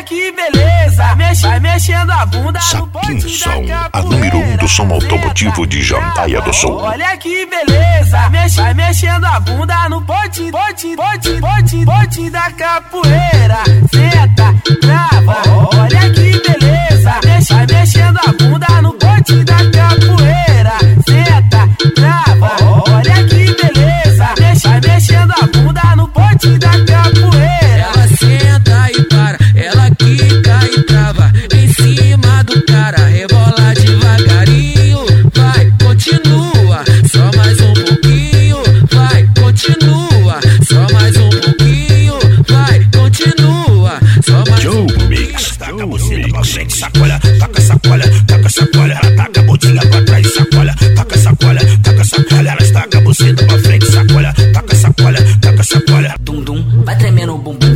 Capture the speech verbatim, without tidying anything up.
que beleza, mexe, vai mexendo a bunda no ponte Som, a número um do som automotivo de Jandaia do Sul. Olha que beleza, mexe, vai mexendo a bunda no ponte, ponte, ponte, ponte, ponte da capoeira. Senta, trava, olha que beleza, mexe, vai mexendo a bunda no ponte da capoeira. Senta, trava, olha que beleza, mexe, vai mexendo a bunda no ponte da capoeira. Ela senta e para, ela quica e trava em cima do cara, rebola devagarinho, vai, continua, só mais um pouquinho, vai, continua, só mais um pouquinho, vai, continua, só mais Joe um pouquinho. Mix, taca a buceta pra frente, sacola, taca sacola, taca sacola, ela taca a botinha pra trás, sacola, taca sacola, taca sacola, ela taca a buceta pra frente, sacola, taca sacola, taca sacola. Dum dum, vai tremendo o bumbum.